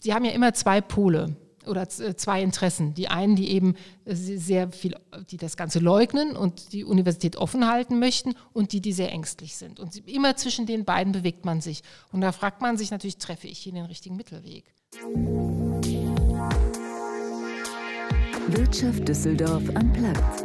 Sie haben ja immer zwei Pole oder zwei Interessen. Die einen, die eben sehr viel, die das Ganze leugnen und die Universität offen halten möchten und die sehr ängstlich sind. Und immer zwischen den beiden bewegt man sich. Und da fragt man sich natürlich, treffe ich hier den richtigen Mittelweg? Wirtschaft Düsseldorf am Platz.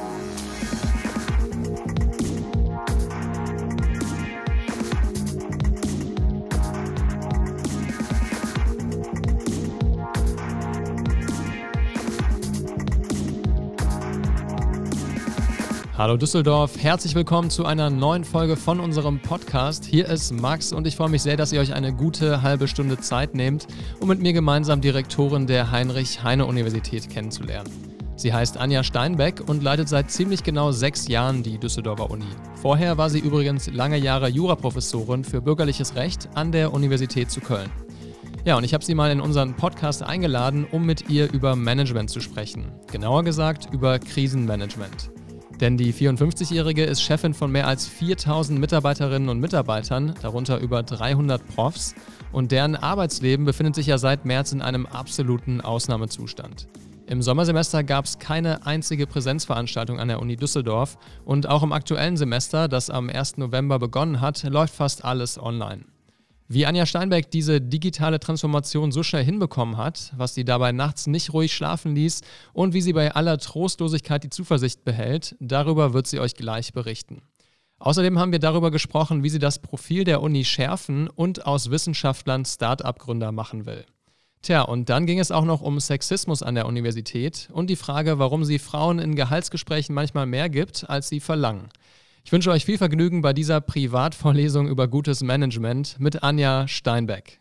Hallo Düsseldorf, herzlich willkommen zu einer neuen Folge von unserem Podcast. Hier ist Max und ich freue mich sehr, dass ihr euch eine gute halbe Stunde Zeit nehmt, um mit mir gemeinsam die Rektorin der Heinrich-Heine-Universität kennenzulernen. Sie heißt Anja Steinbeck und leitet seit ziemlich genau 6 Jahren die Düsseldorfer Uni. Vorher war sie übrigens lange Jahre Juraprofessorin für bürgerliches Recht an der Universität zu Köln. Ja, und ich habe sie mal in unseren Podcast eingeladen, um mit ihr über Management zu sprechen. Genauer gesagt über Krisenmanagement. Denn die 54-Jährige ist Chefin von mehr als 4000 Mitarbeiterinnen und Mitarbeitern, darunter über 300 Profs. Und deren Arbeitsleben befindet sich ja seit März in einem absoluten Ausnahmezustand. Im Sommersemester gab es keine einzige Präsenzveranstaltung an der Uni Düsseldorf. Und auch im aktuellen Semester, das am 1. November begonnen hat, läuft fast alles online. Wie Anja Steinbeck diese digitale Transformation so schnell hinbekommen hat, was sie dabei nachts nicht ruhig schlafen ließ und wie sie bei aller Trostlosigkeit die Zuversicht behält, darüber wird sie euch gleich berichten. Außerdem haben wir darüber gesprochen, wie sie das Profil der Uni schärfen und aus Wissenschaftlern Start-up-Gründer machen will. Tja, und dann ging es auch noch um Sexismus an der Universität und die Frage, warum sie Frauen in Gehaltsgesprächen manchmal mehr gibt, als sie verlangen. Ich wünsche euch viel Vergnügen bei dieser Privatvorlesung über gutes Management mit Anja Steinbeck.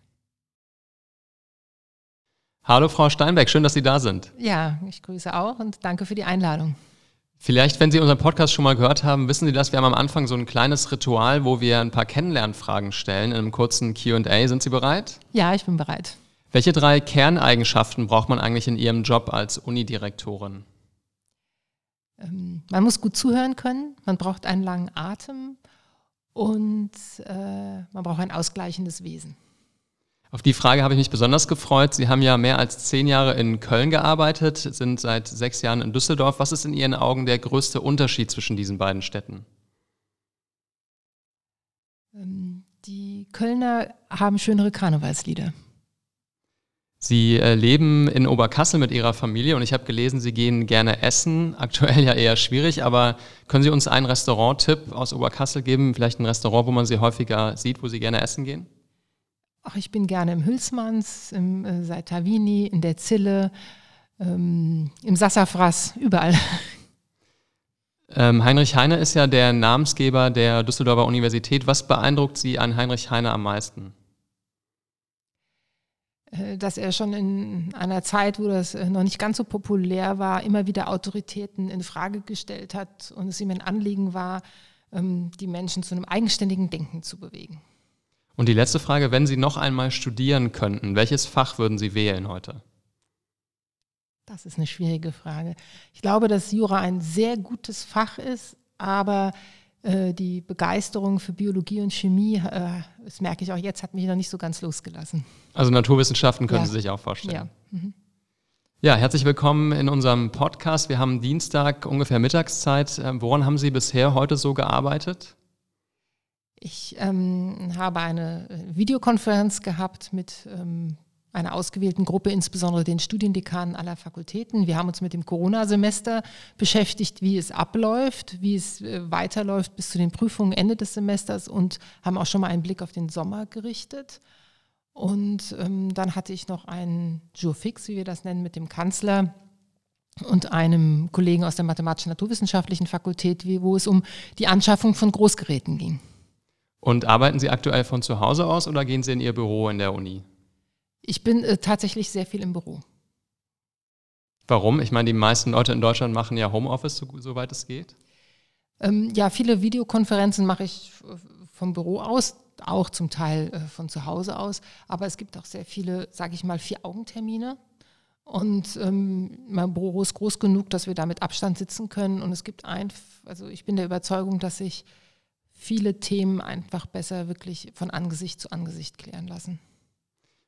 Hallo Frau Steinbeck, schön, dass Sie da sind. Ja, ich grüße auch und danke für die Einladung. Vielleicht, wenn Sie unseren Podcast schon mal gehört haben, wissen Sie, dass wir haben am Anfang so ein kleines Ritual, wo wir ein paar Kennenlernfragen stellen in einem kurzen Q&A. Sind Sie bereit? Ja, ich bin bereit. Welche 3 Kerneigenschaften braucht man eigentlich in Ihrem Job als Unidirektorin? Man muss gut zuhören können, man braucht einen langen Atem und man braucht ein ausgleichendes Wesen. Auf die Frage habe ich mich besonders gefreut. Sie haben ja mehr als 10 Jahre in Köln gearbeitet, sind seit 6 Jahren in Düsseldorf. Was ist in Ihren Augen der größte Unterschied zwischen diesen beiden Städten? Die Kölner haben schönere Karnevalslieder. Sie leben in Oberkassel mit Ihrer Familie und ich habe gelesen, Sie gehen gerne essen. Aktuell ja eher schwierig, aber können Sie uns einen Restaurant-Tipp aus Oberkassel geben? Vielleicht ein Restaurant, wo man Sie häufiger sieht, wo Sie gerne essen gehen? Ach, ich bin gerne im Hülsmanns, im Saltavini, in der Zille, im Sassafras, überall. Heinrich Heine ist ja der Namensgeber der Düsseldorfer Universität. Was beeindruckt Sie an Heinrich Heine am meisten? Dass er schon in einer Zeit, wo das noch nicht ganz so populär war, immer wieder Autoritäten in Frage gestellt hat und es ihm ein Anliegen war, die Menschen zu einem eigenständigen Denken zu bewegen. Und die letzte Frage, wenn Sie noch einmal studieren könnten, welches Fach würden Sie wählen heute? Das ist eine schwierige Frage. Ich glaube, dass Jura ein sehr gutes Fach ist, aber die Begeisterung für Biologie und Chemie, das merke ich auch jetzt, hat mich noch nicht so ganz losgelassen. Also Naturwissenschaften können Sie sich auch vorstellen. Ja. Mhm. Ja, herzlich willkommen in unserem Podcast. Wir haben Dienstag, ungefähr Mittagszeit. Woran haben Sie bisher heute so gearbeitet? Ich habe eine Videokonferenz gehabt mit einer ausgewählten Gruppe, insbesondere den Studiendekanen aller Fakultäten. Wir haben uns mit dem Corona-Semester beschäftigt, wie es abläuft, wie es weiterläuft bis zu den Prüfungen Ende des Semesters und haben auch schon mal einen Blick auf den Sommer gerichtet. Und dann hatte ich noch einen Jour fix, wie wir das nennen, mit dem Kanzler und einem Kollegen aus der Mathematisch-Naturwissenschaftlichen Fakultät, wo es um die Anschaffung von Großgeräten ging. Und arbeiten Sie aktuell von zu Hause aus oder gehen Sie in Ihr Büro in der Uni? Ich bin tatsächlich sehr viel im Büro. Warum? Ich meine, die meisten Leute in Deutschland machen ja Homeoffice, soweit es geht. Ja, viele Videokonferenzen mache ich vom Büro aus, auch zum Teil von zu Hause aus. Aber es gibt auch sehr viele, sage ich mal, 4-Augen-Termine. Und mein Büro ist groß genug, dass wir da mit Abstand sitzen können. Und es gibt also ich bin der Überzeugung, dass sich viele Themen einfach besser wirklich von Angesicht zu Angesicht klären lassen.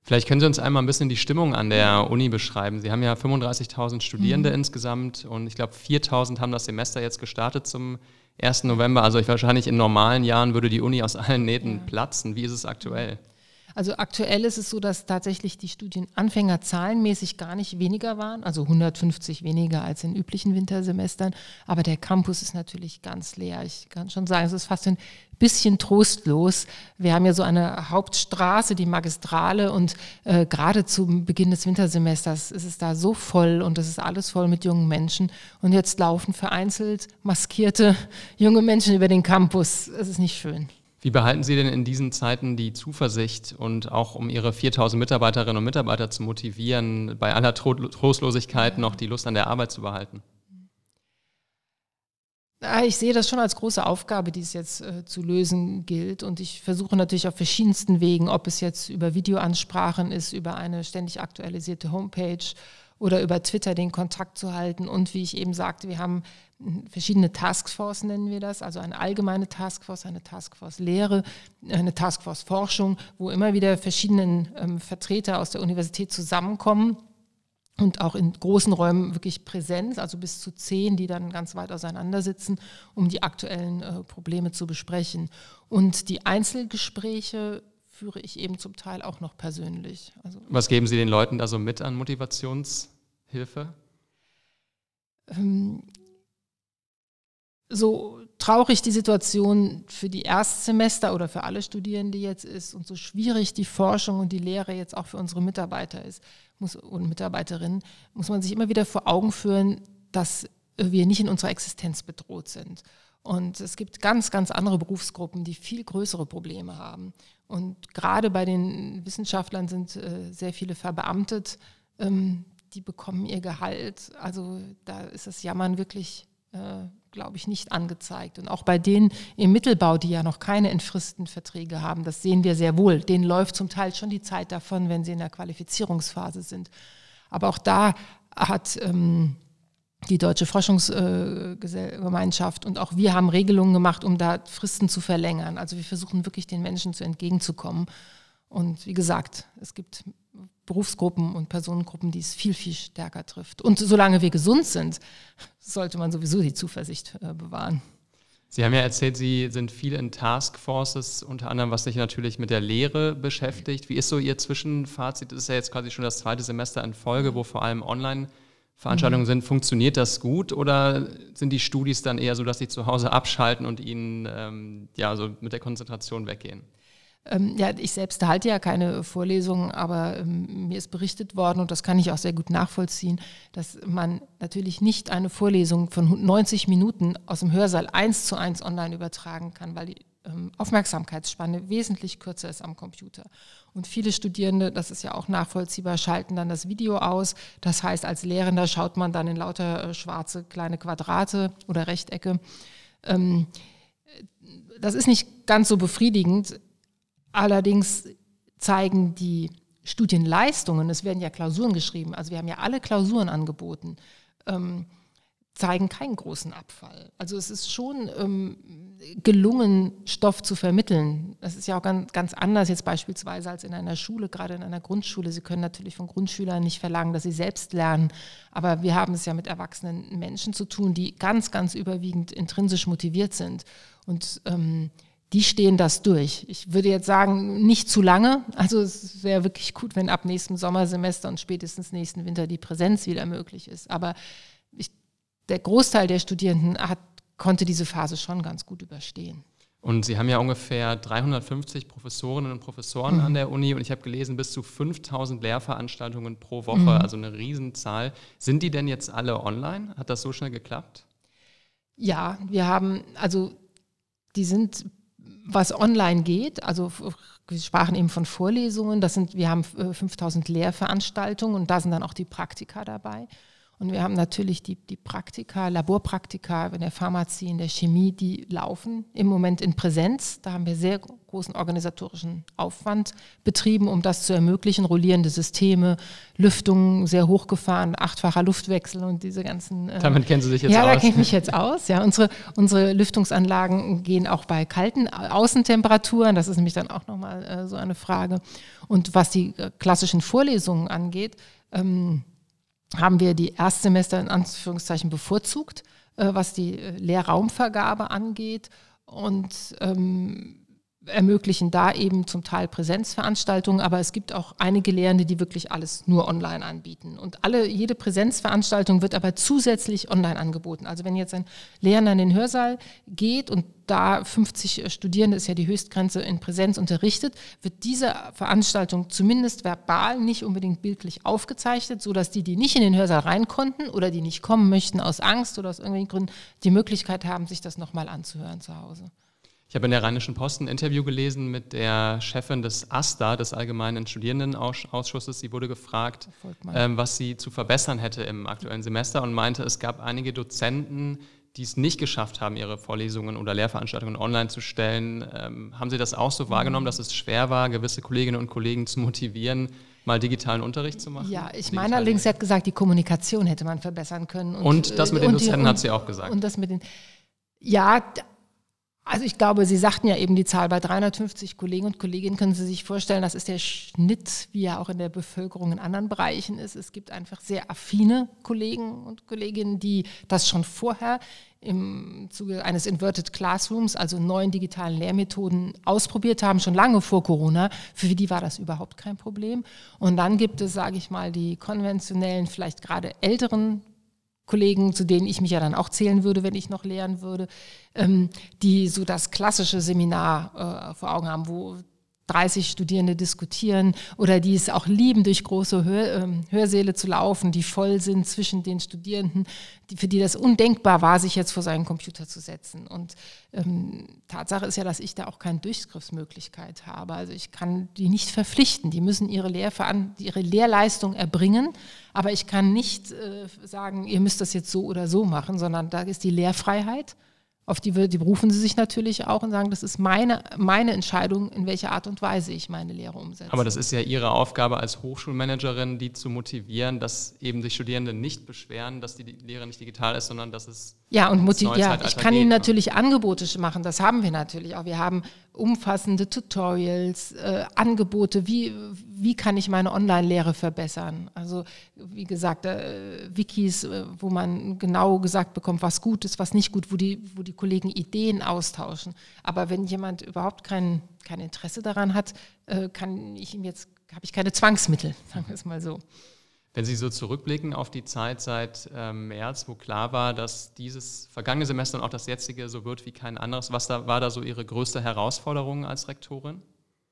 Vielleicht können Sie uns einmal ein bisschen die Stimmung an der Uni beschreiben. Sie haben ja 35.000 Studierende insgesamt und ich glaube 4.000 haben das Semester jetzt gestartet zum 1. November. Also wahrscheinlich in normalen Jahren würde die Uni aus allen Nähten platzen. Wie ist es aktuell? Also aktuell ist es so, dass tatsächlich die Studienanfänger zahlenmäßig gar nicht weniger waren, also 150 weniger als in üblichen Wintersemestern, aber der Campus ist natürlich ganz leer. Ich kann schon sagen, es ist fast ein bisschen trostlos. Wir haben ja so eine Hauptstraße, die Magistrale, und gerade zum Beginn des Wintersemesters ist es da so voll und es ist alles voll mit jungen Menschen und jetzt laufen vereinzelt maskierte junge Menschen über den Campus. Es ist nicht schön. Wie behalten Sie denn in diesen Zeiten die Zuversicht und auch um Ihre 4.000 Mitarbeiterinnen und Mitarbeiter zu motivieren, bei aller Trostlosigkeit noch die Lust an der Arbeit zu behalten? Ich sehe das schon als große Aufgabe, die es jetzt zu lösen gilt, und ich versuche natürlich auf verschiedensten Wegen, ob es jetzt über Videoansprachen ist, über eine ständig aktualisierte Homepage oder über Twitter den Kontakt zu halten, und wie ich eben sagte, wir haben verschiedene Taskforce, nennen wir das, also eine allgemeine Taskforce, eine Taskforce Lehre, eine Taskforce Forschung, wo immer wieder verschiedene Vertreter aus der Universität zusammenkommen und auch in großen Räumen wirklich Präsenz, also bis zu 10, die dann ganz weit auseinander sitzen, um die aktuellen Probleme zu besprechen. Und die Einzelgespräche führe ich eben zum Teil auch noch persönlich. Also, was geben Sie den Leuten da so mit an Motivationshilfe? So traurig die Situation für die Erstsemester oder für alle Studierende jetzt ist und so schwierig die Forschung und die Lehre jetzt auch für unsere Mitarbeiter ist und Mitarbeiterinnen, muss man sich immer wieder vor Augen führen, dass wir nicht in unserer Existenz bedroht sind. Und es gibt ganz, ganz andere Berufsgruppen, die viel größere Probleme haben. Und gerade bei den Wissenschaftlern sind sehr viele verbeamtet, die bekommen ihr Gehalt. Also da ist das Jammern wirklich, glaube ich, nicht angezeigt. Und auch bei denen im Mittelbau, die ja noch keine entfristeten Verträge haben, das sehen wir sehr wohl. Denen läuft zum Teil schon die Zeit davon, wenn sie in der Qualifizierungsphase sind. Aber auch da hat die Deutsche Forschungsgemeinschaft und auch wir haben Regelungen gemacht, um da Fristen zu verlängern. Also wir versuchen wirklich den Menschen entgegenzukommen. Und wie gesagt, es gibt Berufsgruppen und Personengruppen, die es viel, viel stärker trifft. Und solange wir gesund sind, sollte man sowieso die Zuversicht bewahren. Sie haben ja erzählt, Sie sind viel in Taskforces, unter anderem, was sich natürlich mit der Lehre beschäftigt. Wie ist so Ihr Zwischenfazit? Das ist ja jetzt quasi schon das 2. Semester in Folge, wo vor allem Online-Veranstaltungen sind. Funktioniert das gut oder sind die Studis dann eher so, dass sie zu Hause abschalten und ihnen so mit der Konzentration weggehen? Ich selbst halte ja keine Vorlesungen, aber mir ist berichtet worden, und das kann ich auch sehr gut nachvollziehen, dass man natürlich nicht eine Vorlesung von 90 Minuten aus dem Hörsaal 1:1 online übertragen kann, weil die Aufmerksamkeitsspanne wesentlich kürzer ist am Computer. Und viele Studierende, das ist ja auch nachvollziehbar, schalten dann das Video aus. Das heißt, als Lehrender schaut man dann in lauter schwarze kleine Quadrate oder Rechtecke. Das ist nicht ganz so befriedigend. Allerdings zeigen die Studienleistungen, es werden ja Klausuren geschrieben, also wir haben ja alle Klausuren angeboten, zeigen keinen großen Abfall. Also es ist schon gelungen, Stoff zu vermitteln. Das ist ja auch ganz, ganz anders jetzt beispielsweise als in einer Schule, gerade in einer Grundschule. Sie können natürlich von Grundschülern nicht verlangen, dass sie selbst lernen, aber wir haben es ja mit erwachsenen Menschen zu tun, die ganz, ganz überwiegend intrinsisch motiviert sind. Und die stehen das durch. Ich würde jetzt sagen, nicht zu lange. Also es wäre wirklich gut, wenn ab nächstem Sommersemester und spätestens nächsten Winter die Präsenz wieder möglich ist. Aber der Großteil der Studierenden konnte diese Phase schon ganz gut überstehen. Und Sie haben ja ungefähr 350 Professorinnen und Professoren an der Uni und ich habe gelesen, bis zu 5.000 Lehrveranstaltungen pro Woche, also eine Riesenzahl. Sind die denn jetzt alle online? Hat das so schnell geklappt? Ja, die sind, was online geht, also wir sprachen eben von Vorlesungen, wir haben 5.000 Lehrveranstaltungen und da sind dann auch die Praktika dabei. Und wir haben natürlich die Praktika, Laborpraktika in der Pharmazie, in der Chemie, die laufen im Moment in Präsenz. Da haben wir sehr großen organisatorischen Aufwand betrieben, um das zu ermöglichen. Rollierende Systeme, Lüftung sehr hochgefahren, 8-facher Luftwechsel und diese ganzen... Damit kennen Sie sich jetzt aus? Ja, da kenne ich mich jetzt aus. Ja, unsere Lüftungsanlagen gehen auch bei kalten Außentemperaturen. Das ist nämlich dann auch nochmal so eine Frage. Und was die klassischen Vorlesungen angeht, haben wir die Erstsemester in Anführungszeichen bevorzugt, was die Lehrraumvergabe angeht und ermöglichen da eben zum Teil Präsenzveranstaltungen, aber es gibt auch einige Lehrende, die wirklich alles nur online anbieten. Und jede Präsenzveranstaltung wird aber zusätzlich online angeboten. Also wenn jetzt ein Lehrender in den Hörsaal geht und da 50 Studierende, ist ja die Höchstgrenze, in Präsenz unterrichtet, wird diese Veranstaltung zumindest verbal, nicht unbedingt bildlich aufgezeichnet, sodass die nicht in den Hörsaal rein konnten oder die nicht kommen möchten aus Angst oder aus irgendwelchen Gründen, die Möglichkeit haben, sich das nochmal anzuhören zu Hause. Ich habe in der Rheinischen Post ein Interview gelesen mit der Chefin des AStA, des Allgemeinen Studierendenausschusses. Sie wurde gefragt, was sie zu verbessern hätte im aktuellen Semester und meinte, es gab einige Dozenten, die es nicht geschafft haben, ihre Vorlesungen oder Lehrveranstaltungen online zu stellen. Haben Sie das auch so wahrgenommen, dass es schwer war, gewisse Kolleginnen und Kollegen zu motivieren, mal digitalen Unterricht zu machen? Ja, ich meine allerdings, sie hat gesagt, die Kommunikation hätte man verbessern können. Und das mit den Dozenten hat sie auch gesagt. Und das mit den, ja, also ich glaube, Sie sagten ja eben die Zahl bei 350 Kollegen und Kolleginnen, können Sie sich vorstellen, das ist der Schnitt, wie er auch in der Bevölkerung in anderen Bereichen ist. Es gibt einfach sehr affine Kollegen und Kolleginnen, die das schon vorher im Zuge eines Inverted Classrooms, also neuen digitalen Lehrmethoden, ausprobiert haben, schon lange vor Corona. Für die war das überhaupt kein Problem. Und dann gibt es, sage ich mal, die konventionellen, vielleicht gerade älteren Kollegen, zu denen ich mich ja dann auch zählen würde, wenn ich noch lehren würde, die so das klassische Seminar vor Augen haben, wo 30 Studierende diskutieren oder die es auch lieben, durch große Hörsäle zu laufen, die voll sind zwischen den Studierenden, für die das undenkbar war, sich jetzt vor seinen Computer zu setzen. Und Tatsache ist ja, dass ich da auch keine Durchgriffsmöglichkeit habe. Also ich kann die nicht verpflichten. Die müssen ihre Lehrleistung erbringen, aber ich kann nicht sagen, ihr müsst das jetzt so oder so machen, sondern da ist die Lehrfreiheit. Auf die berufen sie sich natürlich auch und sagen, das ist meine Entscheidung, in welcher Art und Weise ich meine Lehre umsetze. Aber das ist ja Ihre Aufgabe als Hochschulmanagerin, die zu motivieren, dass eben sich Studierende nicht beschweren, dass die Lehre nicht digital ist, sondern dass es ich kann Ihnen natürlich Angebote machen, das haben wir natürlich auch. Wir haben umfassende Tutorials, Angebote, wie kann ich meine Online-Lehre verbessern. Also wie gesagt, Wikis, wo man genau gesagt bekommt, was gut ist, was nicht gut, wo die Kollegen Ideen austauschen. Aber wenn jemand überhaupt kein Interesse daran hat, habe ich keine Zwangsmittel, sagen wir es mal so. Wenn Sie so zurückblicken auf die Zeit seit März, wo klar war, dass dieses vergangene Semester und auch das jetzige so wird wie kein anderes, war da so Ihre größte Herausforderung als Rektorin?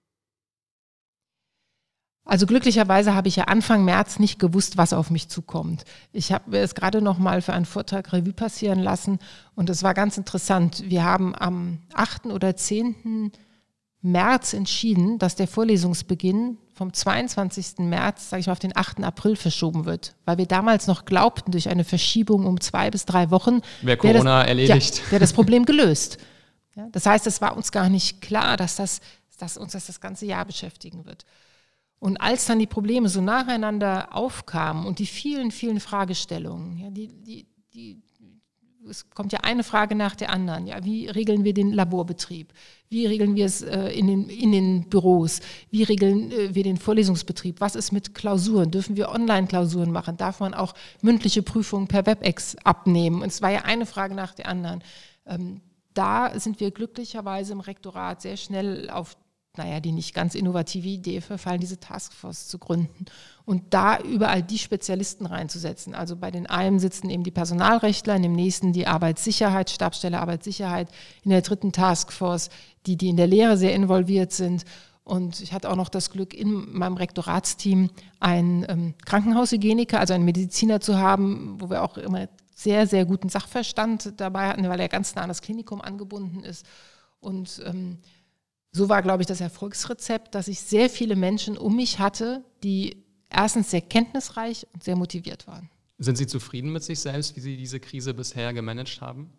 Also glücklicherweise habe ich ja Anfang März nicht gewusst, was auf mich zukommt. Ich habe es gerade noch mal für einen Vortrag Revue passieren lassen und es war ganz interessant. Wir haben am 8. oder 10. März entschieden, dass der Vorlesungsbeginn vom 22. März, sage ich mal, auf den 8. April verschoben wird, weil wir damals noch glaubten, durch eine Verschiebung um 2 bis 3 Wochen wäre Corona erledigt. Wäre das Problem gelöst. Ja, das heißt, es war uns gar nicht klar, dass uns das ganze Jahr beschäftigen wird. Und als dann die Probleme so nacheinander aufkamen und die vielen, vielen Fragestellungen, ja, es kommt ja eine Frage nach der anderen. Ja, wie regeln wir den Laborbetrieb? Wie regeln wir es in den Büros? Wie regeln wir den Vorlesungsbetrieb? Was ist mit Klausuren? Dürfen wir Online-Klausuren machen? Darf man auch mündliche Prüfungen per WebEx abnehmen? Und es war ja eine Frage nach der anderen. Da sind wir glücklicherweise im Rektorat sehr schnell auf die nicht ganz innovative Idee verfallen, diese Taskforce zu gründen und da überall die Spezialisten reinzusetzen. Also bei den einen sitzen eben die Personalrechtler, in dem nächsten die Arbeitssicherheit, Stabsstelle Arbeitssicherheit, in der dritten Taskforce, die in der Lehre sehr involviert sind. Und ich hatte auch noch das Glück, in meinem Rektoratsteam einen Krankenhaushygieniker, also einen Mediziner zu haben, wo wir auch immer sehr, sehr guten Sachverstand dabei hatten, weil er ganz nah an das Klinikum angebunden ist. Und so war, glaube ich, das Erfolgsrezept, dass ich sehr viele Menschen um mich hatte, die erstens sehr kenntnisreich und sehr motiviert waren. Sind Sie zufrieden mit sich selbst, wie Sie diese Krise bisher gemanagt haben?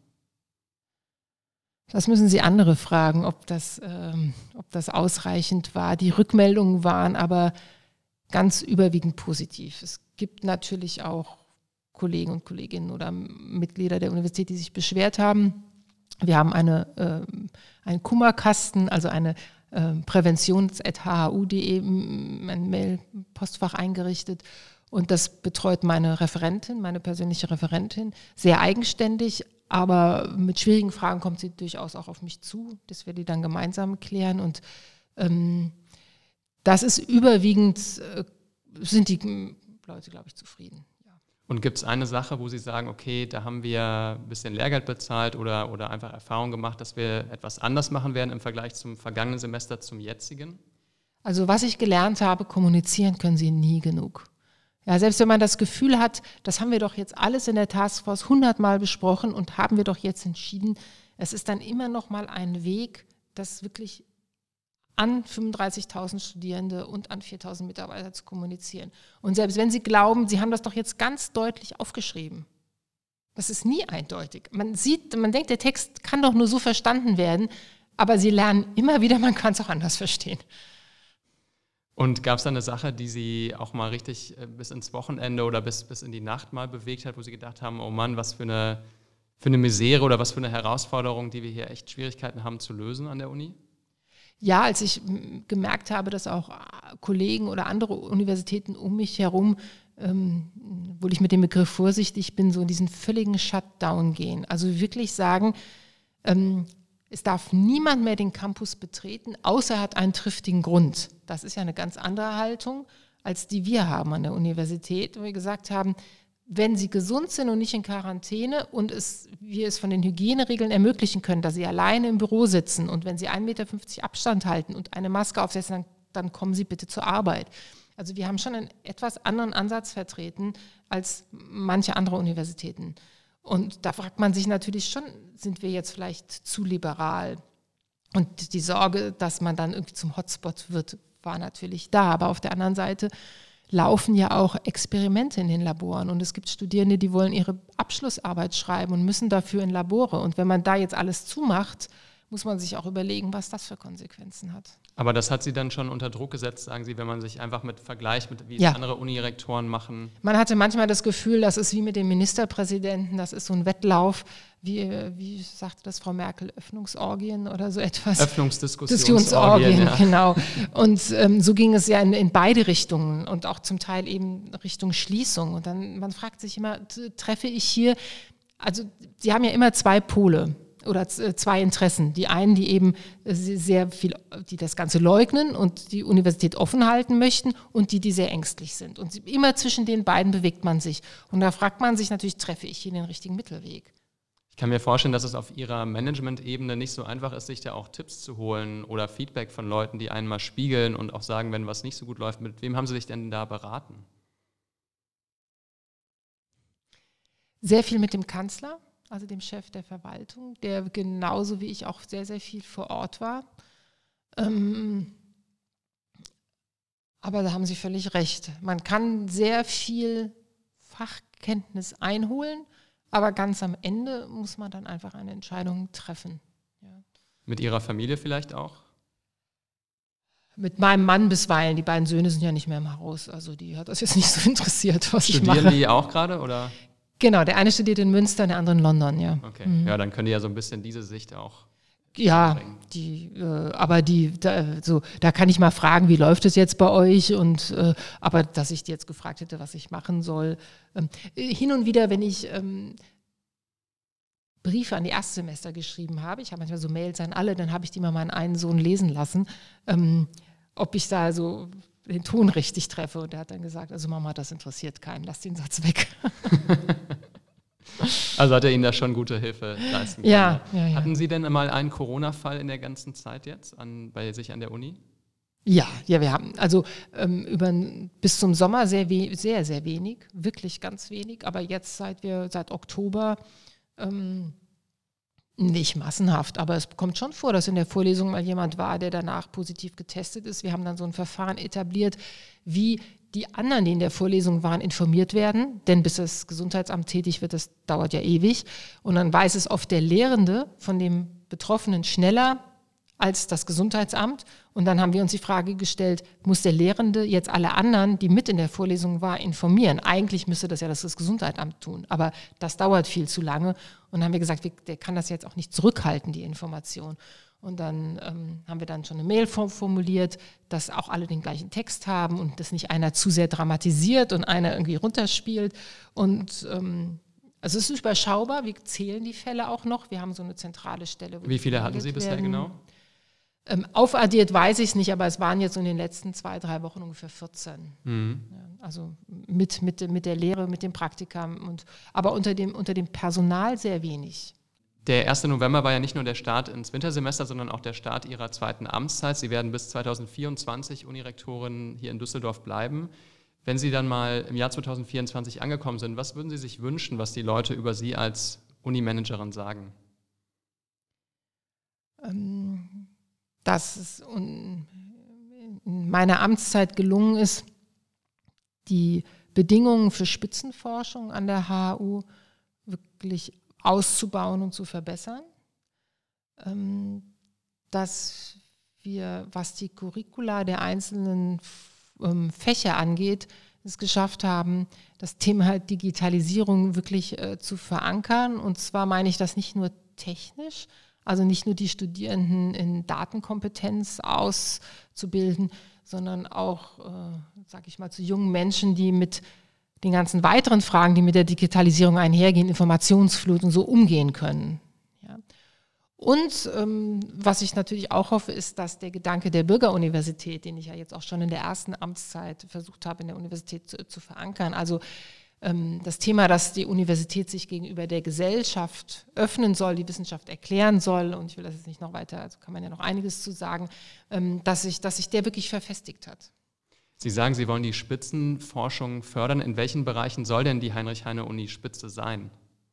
Das müssen Sie andere fragen, ob das ausreichend war. Die Rückmeldungen waren aber ganz überwiegend positiv. Es gibt natürlich auch Kollegen und Kolleginnen oder Mitglieder der Universität, die sich beschwert haben. Wir haben einen Kummerkasten, also eine präventions@hhu.de, ein Mail-Postfach eingerichtet. Und das betreut meine persönliche Referentin, sehr eigenständig, aber mit schwierigen Fragen kommt sie durchaus auch auf mich zu, dass wir die dann gemeinsam klären. Und das ist überwiegend, sind die Leute, glaube ich, zufrieden. Ja. Und gibt es eine Sache, wo Sie sagen, okay, da haben wir ein bisschen Lehrgeld bezahlt oder einfach Erfahrung gemacht, dass wir etwas anders machen werden im Vergleich zum vergangenen Semester zum jetzigen? Also was ich gelernt habe, kommunizieren können Sie nie genug. Ja, selbst wenn man das Gefühl hat, das haben wir doch jetzt alles in der Taskforce 100-mal besprochen und haben wir doch jetzt entschieden, es ist dann immer noch mal ein Weg, das wirklich an 35.000 Studierende und an 4.000 Mitarbeiter zu kommunizieren. Und selbst wenn Sie glauben, Sie haben das doch jetzt ganz deutlich aufgeschrieben, das ist nie eindeutig. Man denkt, der Text kann doch nur so verstanden werden, aber Sie lernen immer wieder, man kann es auch anders verstehen. Und gab es da eine Sache, die Sie auch mal richtig bis ins Wochenende oder bis in die Nacht mal bewegt hat, wo Sie gedacht haben, oh Mann, was für eine Misere oder was für eine Herausforderung, die wir hier echt Schwierigkeiten haben zu lösen an der Uni? Ja, als ich gemerkt habe, dass auch Kollegen oder andere Universitäten um mich herum, obwohl ich mit dem Begriff vorsichtig bin, so in diesen völligen Shutdown gehen. Also wirklich sagen, es darf niemand mehr den Campus betreten, außer er hat einen triftigen Grund. Das ist ja eine ganz andere Haltung, als die wir haben an der Universität, wo wir gesagt haben, wenn Sie gesund sind und nicht in Quarantäne und wir es von den Hygieneregeln ermöglichen können, dass Sie alleine im Büro sitzen und wenn Sie 1,50 Meter Abstand halten und eine Maske aufsetzen, dann kommen Sie bitte zur Arbeit. Also wir haben schon einen etwas anderen Ansatz vertreten als manche andere Universitäten. Und da fragt man sich natürlich schon, sind wir jetzt vielleicht zu liberal? Und die Sorge, dass man dann irgendwie zum Hotspot wird, war natürlich da. Aber auf der anderen Seite laufen ja auch Experimente in den Laboren. Und es gibt Studierende, die wollen ihre Abschlussarbeit schreiben und müssen dafür in Labore. Und wenn man da jetzt alles zumacht, muss man sich auch überlegen, was das für Konsequenzen hat. Aber das hat Sie dann schon unter Druck gesetzt, sagen Sie, wenn man sich einfach vergleicht mit wie es andere Unirektoren machen? Man hatte manchmal das Gefühl, das ist wie mit dem Ministerpräsidenten, das ist so ein Wettlauf, wie sagte das Frau Merkel, Öffnungsorgien oder so etwas? Öffnungsdiskussionsorgien, ja. Genau. Und so ging es ja in beide Richtungen und auch zum Teil eben Richtung Schließung. Und dann, man fragt sich immer, treffe ich hier, also Sie haben ja immer zwei Pole. Oder zwei Interessen. Die einen, die eben sehr viel, die das Ganze leugnen und die Universität offen halten möchten und die sehr ängstlich sind. Und immer zwischen den beiden bewegt man sich. Und da fragt man sich natürlich, treffe ich hier den richtigen Mittelweg? Ich kann mir vorstellen, dass es auf Ihrer Management-Ebene nicht so einfach ist, sich da auch Tipps zu holen oder Feedback von Leuten, die einen mal spiegeln und auch sagen, wenn was nicht so gut läuft. Mit wem haben Sie sich denn da beraten? Sehr viel mit dem Kanzler. Also dem Chef der Verwaltung, der genauso wie ich auch sehr, sehr viel vor Ort war. Aber da haben Sie völlig recht. Man kann sehr viel Fachkenntnis einholen, aber ganz am Ende muss man dann einfach eine Entscheidung treffen. Ja. Mit Ihrer Familie vielleicht auch? Mit meinem Mann bisweilen. Die beiden Söhne sind ja nicht mehr im Haus. Also die hat das jetzt nicht so interessiert, was ich mache. Studieren die auch gerade, oder? Genau, der eine studiert in Münster, der andere in London, ja. Okay, ja, dann können die ja so ein bisschen diese Sicht auch. Ja, da kann ich mal fragen, wie läuft es jetzt bei euch? Und aber dass ich die jetzt gefragt hätte, was ich machen soll. Hin und wieder, wenn ich Briefe an die Erstsemester geschrieben habe, ich habe manchmal so Mails an alle, dann habe ich die mal meinen einen Sohn lesen lassen, ob ich da so den Ton richtig treffe. Und er hat dann gesagt, also Mama, das interessiert keinen, lass den Satz weg. Also hat er Ihnen da schon gute Hilfe leisten können? Ja. Hatten Sie denn mal einen Corona-Fall in der ganzen Zeit jetzt bei sich an der Uni? Ja, wir haben also bis zum Sommer sehr, sehr wenig, wirklich ganz wenig. Aber jetzt seit Oktober nicht massenhaft, aber es kommt schon vor, dass in der Vorlesung mal jemand war, der danach positiv getestet ist. Wir haben dann so ein Verfahren etabliert, wie die anderen, die in der Vorlesung waren, informiert werden, denn bis das Gesundheitsamt tätig wird, das dauert ja ewig. Und dann weiß es oft der Lehrende von dem Betroffenen schneller als das Gesundheitsamt. Und dann haben wir uns die Frage gestellt, muss der Lehrende jetzt alle anderen, die mit in der Vorlesung waren, informieren? Eigentlich müsste das ja das Gesundheitsamt tun, aber das dauert viel zu lange. Und dann haben wir gesagt, der kann das jetzt auch nicht zurückhalten, die Information. Und dann haben wir dann schon eine Mail formuliert, dass auch alle den gleichen Text haben und dass nicht einer zu sehr dramatisiert und einer irgendwie runterspielt. Und also es ist überschaubar, wir zählen die Fälle auch noch. Wir haben so eine zentrale Stelle. Wie viele hatten Sie bisher genau? Aufaddiert weiß ich es nicht, aber es waren jetzt in den letzten 2-3 Wochen ungefähr 14. Mhm. Ja, also mit der Lehre, mit dem Praktikum, aber unter dem Personal sehr wenig. Der 1. November war ja nicht nur der Start ins Wintersemester, sondern auch der Start Ihrer zweiten Amtszeit. Sie werden bis 2024 Unirektorin hier in Düsseldorf bleiben. Wenn Sie dann mal im Jahr 2024 angekommen sind, was würden Sie sich wünschen, was die Leute über Sie als Unimanagerin sagen? Dass es in meiner Amtszeit gelungen ist, die Bedingungen für Spitzenforschung an der HHU wirklich auszubauen und zu verbessern, dass wir, was die Curricula der einzelnen Fächer angeht, es geschafft haben, das Thema Digitalisierung wirklich zu verankern. Und zwar meine ich das nicht nur technisch, also nicht nur die Studierenden in Datenkompetenz auszubilden, sondern auch, sage ich mal, zu jungen Menschen, die mit den ganzen weiteren Fragen, die mit der Digitalisierung einhergehen, Informationsflut und so umgehen können. Ja. Und was ich natürlich auch hoffe, ist, dass der Gedanke der Bürgeruniversität, den ich ja jetzt auch schon in der ersten Amtszeit versucht habe, in der Universität zu verankern, also das Thema, dass die Universität sich gegenüber der Gesellschaft öffnen soll, die Wissenschaft erklären soll, und ich will das jetzt nicht noch weiter, also kann man ja noch einiges zu sagen, dass sich der wirklich verfestigt hat. Sie sagen, Sie wollen die Spitzenforschung fördern. In welchen Bereichen soll denn die Heinrich-Heine-Uni Spitze sein?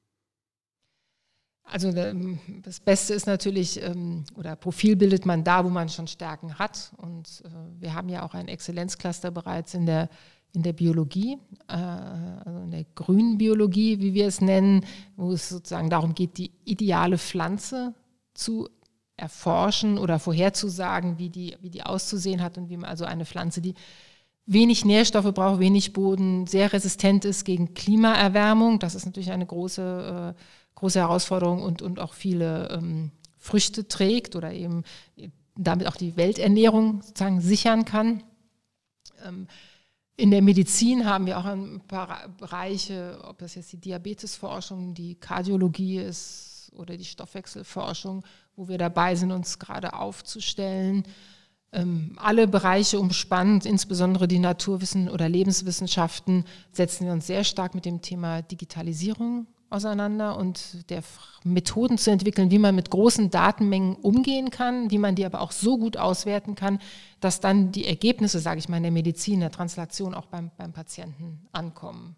Also das Beste ist natürlich, oder Profil bildet man da, wo man schon Stärken hat. Und wir haben ja auch ein Exzellenzcluster bereits in der Biologie, also in der grünen Biologie, wie wir es nennen, wo es sozusagen darum geht, die ideale Pflanze zu erforschen oder vorherzusagen, wie die auszusehen hat und wie man also eine Pflanze, die wenig Nährstoffe braucht, wenig Boden, sehr resistent ist gegen Klimaerwärmung. Das ist natürlich eine große Herausforderung und auch viele Früchte trägt oder eben damit auch die Welternährung sozusagen sichern kann. In der Medizin haben wir auch ein paar Bereiche, ob das jetzt die Diabetesforschung, die Kardiologie ist oder die Stoffwechselforschung, wo wir dabei sind, uns gerade aufzustellen. Alle Bereiche umspannend, insbesondere die Naturwissenschaften oder Lebenswissenschaften, setzen wir uns sehr stark mit dem Thema Digitalisierung auseinander und der Methoden zu entwickeln, wie man mit großen Datenmengen umgehen kann, wie man die aber auch so gut auswerten kann, dass dann die Ergebnisse, sage ich mal, in der Medizin, der Translation auch beim Patienten ankommen.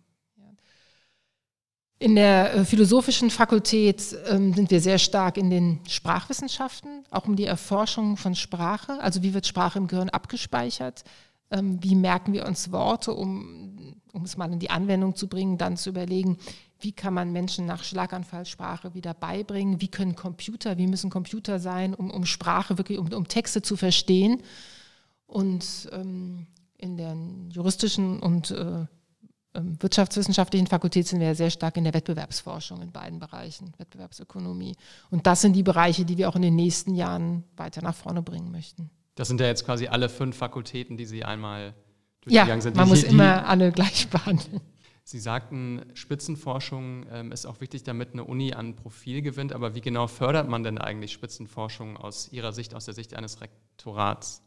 In der philosophischen Fakultät sind wir sehr stark in den Sprachwissenschaften, auch um die Erforschung von Sprache, also wie wird Sprache im Gehirn abgespeichert, wie merken wir uns Worte, um es mal in die Anwendung zu bringen, dann zu überlegen, wie kann man Menschen nach Schlaganfall Sprache wieder beibringen, wie müssen Computer sein, um Sprache wirklich, um Texte zu verstehen. Und in der juristischen und wirtschaftswissenschaftlichen Fakultät sind wir ja sehr stark in der Wettbewerbsforschung in beiden Bereichen, Wettbewerbsökonomie. Und das sind die Bereiche, die wir auch in den nächsten Jahren weiter nach vorne bringen möchten. Das sind ja jetzt quasi alle 5 Fakultäten, die Sie einmal durchgegangen sind. Ja, man muss immer alle gleich behandeln. Sie sagten, Spitzenforschung ist auch wichtig, damit eine Uni an Profil gewinnt. Aber wie genau fördert man denn eigentlich Spitzenforschung aus Ihrer Sicht, aus der Sicht eines Rektorats?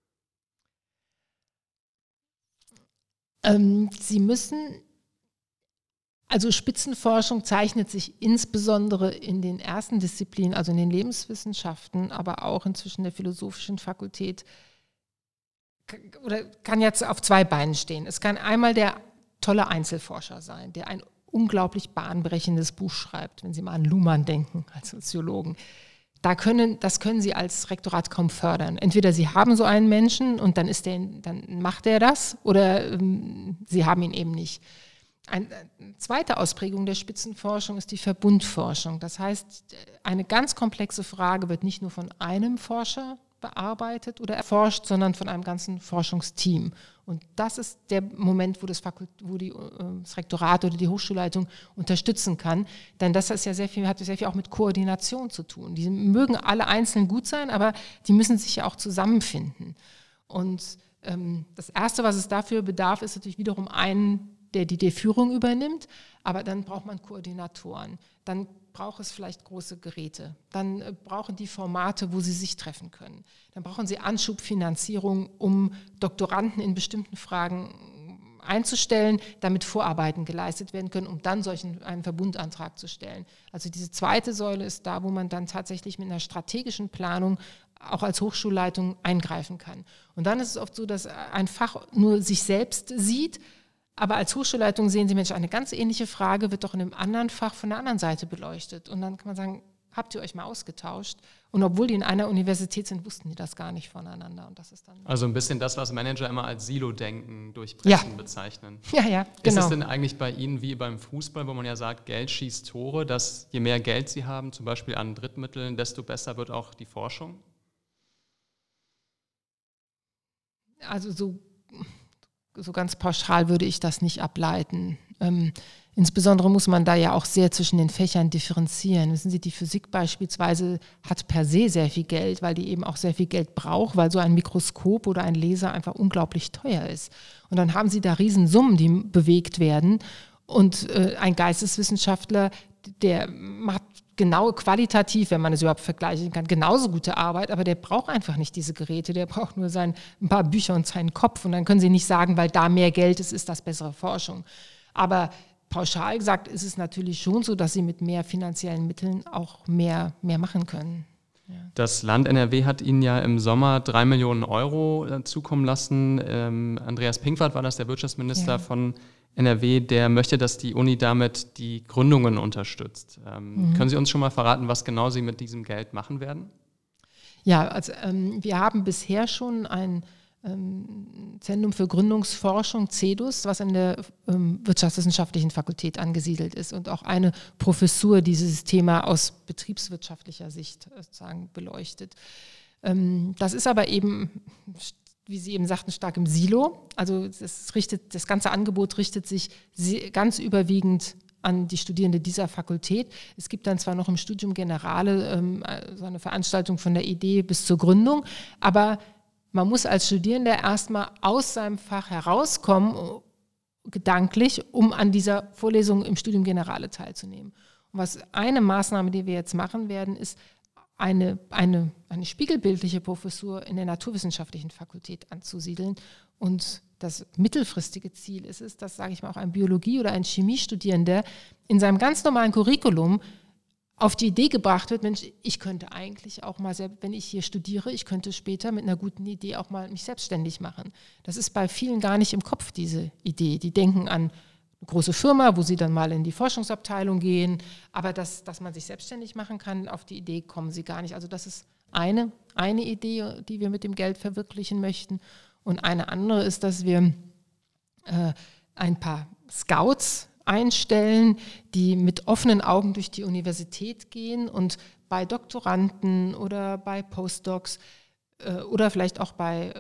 Also Spitzenforschung zeichnet sich insbesondere in den ersten Disziplinen, also in den Lebenswissenschaften, aber auch inzwischen der philosophischen Fakultät, oder kann jetzt auf 2 Beinen stehen. Es kann einmal der tolle Einzelforscher sein, der ein unglaublich bahnbrechendes Buch schreibt, wenn Sie mal an Luhmann denken als Soziologen. das können Sie als Rektorat kaum fördern. Entweder Sie haben so einen Menschen und dann macht er das, oder Sie haben ihn eben nicht. Eine zweite Ausprägung der Spitzenforschung ist die Verbundforschung. Das heißt, eine ganz komplexe Frage wird nicht nur von einem Forscher bearbeitet oder erforscht, sondern von einem ganzen Forschungsteam. Und das ist der Moment, wo das Rektorat oder die Hochschulleitung unterstützen kann. Denn das ist ja hat sehr viel auch mit Koordination zu tun. Die mögen alle einzeln gut sein, aber die müssen sich ja auch zusammenfinden. Und das Erste, was es dafür bedarf, ist natürlich wiederum einen, der die Führung übernimmt, aber dann braucht man Koordinatoren. Dann braucht es vielleicht große Geräte. Dann brauchen die Formate, wo sie sich treffen können. Dann brauchen sie Anschubfinanzierung, um Doktoranden in bestimmten Fragen einzustellen, damit Vorarbeiten geleistet werden können, um dann einen Verbundantrag zu stellen. Also diese zweite Säule ist da, wo man dann tatsächlich mit einer strategischen Planung auch als Hochschulleitung eingreifen kann. Und dann ist es oft so, dass ein Fach nur sich selbst sieht, aber als Hochschulleitung sehen Sie, Mensch, eine ganz ähnliche Frage wird doch in einem anderen Fach von der anderen Seite beleuchtet. Und dann kann man sagen, habt ihr euch mal ausgetauscht? Und obwohl die in einer Universität sind, wussten die das gar nicht voneinander. Und das ist dann also ein bisschen das, was Manager immer als Silo-Denken durchbrechen bezeichnen. Ja, genau. Ist es denn eigentlich bei Ihnen wie beim Fußball, wo man ja sagt, Geld schießt Tore, dass je mehr Geld Sie haben, zum Beispiel an Drittmitteln, desto besser wird auch die Forschung? Also so ganz pauschal würde ich das nicht ableiten. Insbesondere muss man da ja auch sehr zwischen den Fächern differenzieren. Wissen Sie, die Physik beispielsweise hat per se sehr viel Geld, weil die eben auch sehr viel Geld braucht, weil so ein Mikroskop oder ein Laser einfach unglaublich teuer ist. Und dann haben Sie da Riesensummen, die bewegt werden. Und ein Geisteswissenschaftler, der macht genau qualitativ, wenn man es überhaupt vergleichen kann, genauso gute Arbeit, aber der braucht einfach nicht diese Geräte, der braucht nur ein paar Bücher und seinen Kopf. Und dann können Sie nicht sagen, weil da mehr Geld ist das bessere Forschung. Aber pauschal gesagt ist es natürlich schon so, dass Sie mit mehr finanziellen Mitteln auch mehr machen können. Ja. Das Land NRW hat Ihnen ja im Sommer 3 Millionen Euro zukommen lassen. Andreas Pinkwart war das, der Wirtschaftsminister von NRW, der möchte, dass die Uni damit die Gründungen unterstützt. Können Sie uns schon mal verraten, was genau Sie mit diesem Geld machen werden? Ja, also wir haben bisher schon ein Zentrum für Gründungsforschung, CEDUS, was an der Wirtschaftswissenschaftlichen Fakultät angesiedelt ist und auch eine Professur dieses Thema aus betriebswirtschaftlicher Sicht sozusagen beleuchtet. Das ist aber eben, wie Sie eben sagten, stark im Silo. Also das ganze Angebot richtet sich ganz überwiegend an die Studierende dieser Fakultät. Es gibt dann zwar noch im Studium Generale so eine Veranstaltung von der Idee bis zur Gründung, aber man muss als Studierender erstmal aus seinem Fach herauskommen, gedanklich, um an dieser Vorlesung im Studium Generale teilzunehmen. Und eine Maßnahme, die wir jetzt machen werden, ist eine spiegelbildliche Professur in der Naturwissenschaftlichen Fakultät anzusiedeln. Und das mittelfristige Ziel ist es, dass, sage ich mal, auch ein Biologie- oder ein Chemiestudierender in seinem ganz normalen Curriculum auf die Idee gebracht wird, Mensch, ich könnte eigentlich auch mal, wenn ich hier studiere, ich könnte später mit einer guten Idee auch mal mich selbstständig machen. Das ist bei vielen gar nicht im Kopf, diese Idee. Die denken an eine große Firma, wo sie dann mal in die Forschungsabteilung gehen, aber dass man sich selbstständig machen kann, auf die Idee kommen sie gar nicht. Also das ist eine Idee, die wir mit dem Geld verwirklichen möchten. Und eine andere ist, dass wir ein paar Scouts einstellen, die mit offenen Augen durch die Universität gehen und bei Doktoranden oder bei Postdocs oder vielleicht auch bei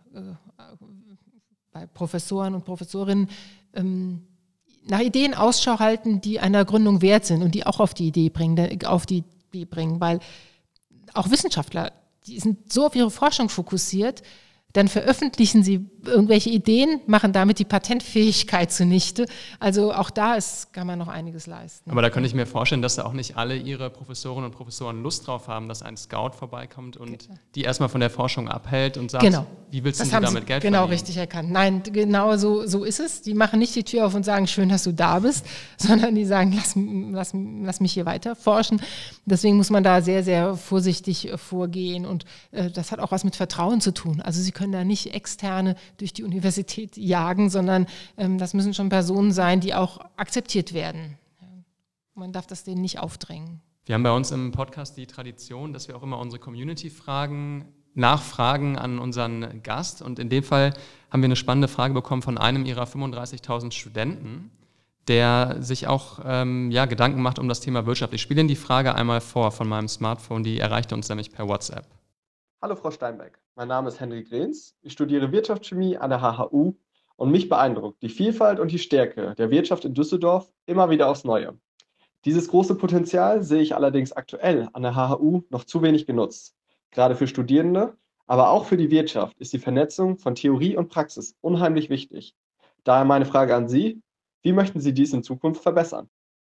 Professoren und Professorinnen nach Ideen Ausschau halten, die einer Gründung wert sind und die auch auf die Idee bringen, weil auch Wissenschaftler, die sind so auf ihre Forschung fokussiert, dann veröffentlichen sie irgendwelche Ideen, machen damit die Patentfähigkeit zunichte. Also auch da kann man noch einiges leisten. Aber da könnte ich mir vorstellen, dass da auch nicht alle Ihre Professorinnen und Professoren Lust drauf haben, dass ein Scout vorbeikommt und die erstmal von der Forschung abhält und sagt, wie willst du damit Geld verdienen? Genau, richtig erkannt. Nein, genau so ist es. Die machen nicht die Tür auf und sagen, schön, dass du da bist, sondern die sagen, lass mich hier weiter forschen. Deswegen muss man da sehr, sehr vorsichtig vorgehen und das hat auch was mit Vertrauen zu tun. Also Sie können da nicht Externe durch die Universität jagen, sondern das müssen schon Personen sein, die auch akzeptiert werden. Man darf das denen nicht aufdrängen. Wir haben bei uns im Podcast die Tradition, dass wir auch immer unsere Community-Fragen nachfragen an unseren Gast. Und in dem Fall haben wir eine spannende Frage bekommen von einem ihrer 35.000 Studenten, der sich auch Gedanken macht um das Thema Wirtschaft. Ich spiele Ihnen die Frage einmal vor von meinem Smartphone, die erreichte uns nämlich per WhatsApp. Hallo Frau Steinbeck, mein Name ist Henrik Rehns, ich studiere Wirtschaftschemie an der HHU und mich beeindruckt die Vielfalt und die Stärke der Wirtschaft in Düsseldorf immer wieder aufs Neue. Dieses große Potenzial sehe ich allerdings aktuell an der HHU noch zu wenig genutzt. Gerade für Studierende, aber auch für die Wirtschaft ist die Vernetzung von Theorie und Praxis unheimlich wichtig. Daher meine Frage an Sie, wie möchten Sie dies in Zukunft verbessern?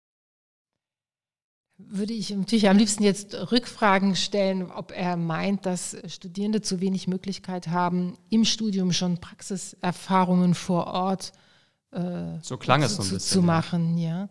Würde ich natürlich am liebsten jetzt Rückfragen stellen, ob er meint, dass Studierende zu wenig Möglichkeit haben, im Studium schon Praxiserfahrungen vor Ort so klang es so ein bisschen, zu machen. Ja.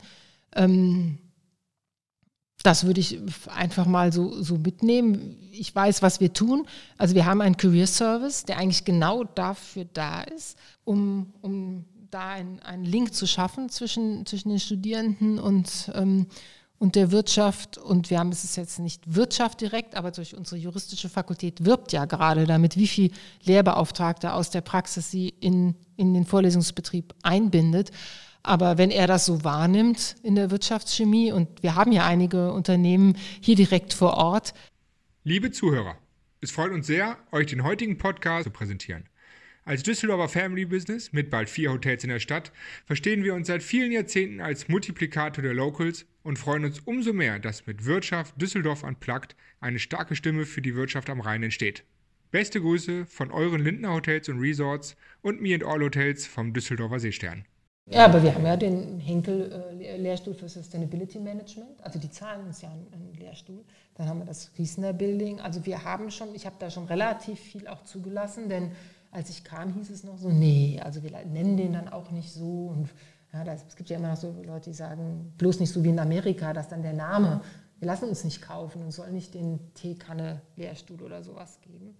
Das würde ich einfach mal so mitnehmen. Ich weiß, was wir tun. Also wir haben einen Career Service, der eigentlich genau dafür da ist, um da einen Link zu schaffen zwischen den Studierenden und der Wirtschaft. Und es ist jetzt nicht Wirtschaft direkt, aber durch unsere juristische Fakultät wirbt ja gerade damit, wie viel Lehrbeauftragte aus der Praxis sie in den Vorlesungsbetrieb einbindet. Aber wenn er das so wahrnimmt in der Wirtschaftschemie, und wir haben ja einige Unternehmen hier direkt vor Ort. Liebe Zuhörer, es freut uns sehr, euch den heutigen Podcast zu präsentieren. Als Düsseldorfer Family Business mit bald 4 Hotels in der Stadt verstehen wir uns seit vielen Jahrzehnten als Multiplikator der Locals und freuen uns umso mehr, dass mit Wirtschaft Düsseldorf Unplugged eine starke Stimme für die Wirtschaft am Rhein entsteht. Beste Grüße von euren Lindner Hotels und Resorts und Me & All Hotels vom Düsseldorfer Seestern. Ja, aber wir haben ja den Henkel-Lehrstuhl für Sustainability Management. Also die zahlen uns ja einen Lehrstuhl. Dann haben wir das Riesner Building. Also ich habe da schon relativ viel auch zugelassen, denn als ich kam, hieß es noch so, nee, also wir nennen den dann auch nicht so. Und ja, es gibt ja immer noch so Leute, die sagen, bloß nicht so wie in Amerika, dass dann der Name, wir lassen uns nicht kaufen und sollen nicht den Teekanne-Lehrstuhl oder sowas geben.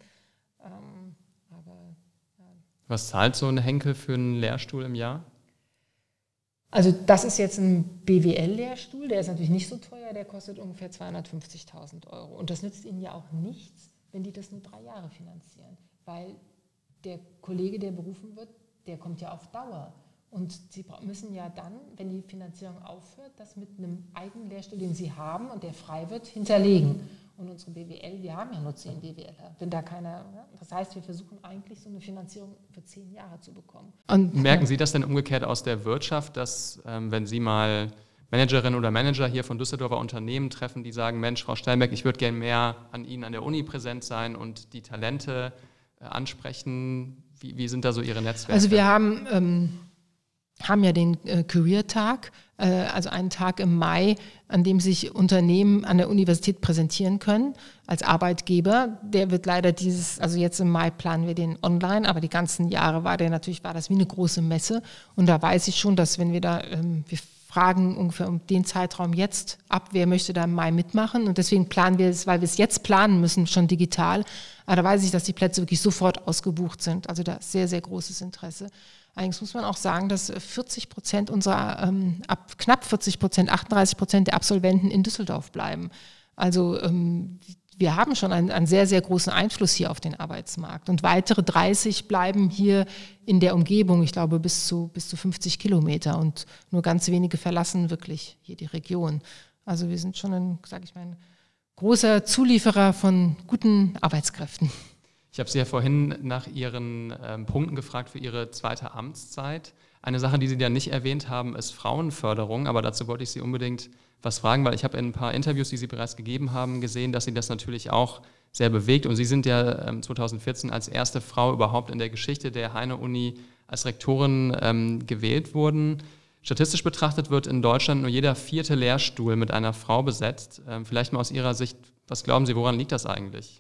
Was zahlt so ein Henkel für einen Lehrstuhl im Jahr? Also das ist jetzt ein BWL-Lehrstuhl, der ist natürlich nicht so teuer, der kostet ungefähr 250.000 €. Und das nützt ihnen ja auch nichts, wenn die das nur 3 Jahre finanzieren, weil der Kollege, der berufen wird, der kommt ja auf Dauer. Und sie müssen ja dann, wenn die Finanzierung aufhört, das mit einem eigenen Lehrstuhl, den sie haben und der frei wird, hinterlegen. Und unsere BWL, wir haben ja nur 10 BWLer. Wenn da keiner, das heißt, wir versuchen eigentlich so eine Finanzierung für 10 Jahre zu bekommen. Und merken Sie das denn umgekehrt aus der Wirtschaft, dass wenn Sie mal Managerinnen oder Manager hier von Düsseldorfer Unternehmen treffen, die sagen, Mensch, Frau Steinbeck, ich würde gerne mehr an Ihnen an der Uni präsent sein und die Talente ansprechen? Wie sind da so Ihre Netzwerke? Also wir haben ja den Career-Tag, also einen Tag im Mai, an dem sich Unternehmen an der Universität präsentieren können als Arbeitgeber. Der wird leider also jetzt im Mai planen wir den online, aber die ganzen Jahre war das wie eine große Messe. Und da weiß ich schon, dass wenn wir wir fragen ungefähr um den Zeitraum jetzt ab, wer möchte da im Mai mitmachen. Und deswegen planen wir es, weil wir es jetzt planen müssen, schon digital. Aber da weiß ich, dass die Plätze wirklich sofort ausgebucht sind. Also da ist sehr, sehr großes Interesse. Eigentlich muss man auch sagen, dass 40% unserer, knapp 40%, 38% der Absolventen in Düsseldorf bleiben. Also wir haben schon einen sehr, sehr großen Einfluss hier auf den Arbeitsmarkt. Und weitere 30 bleiben hier in der Umgebung, ich glaube bis zu 50 Kilometer. Und nur ganz wenige verlassen wirklich hier die Region. Also wir sind schon ein großer Zulieferer von guten Arbeitskräften. Ich habe Sie ja vorhin nach Ihren Punkten gefragt für Ihre zweite Amtszeit. Eine Sache, die Sie ja nicht erwähnt haben, ist Frauenförderung. Aber dazu wollte ich Sie unbedingt was fragen, weil ich habe in ein paar Interviews, die Sie bereits gegeben haben, gesehen, dass Sie das natürlich auch sehr bewegt. Und Sie sind ja 2014 als erste Frau überhaupt in der Geschichte der Heine-Uni als Rektorin gewählt worden. Statistisch betrachtet wird in Deutschland nur jeder 4. Lehrstuhl mit einer Frau besetzt. Vielleicht mal aus Ihrer Sicht, was glauben Sie, woran liegt das eigentlich?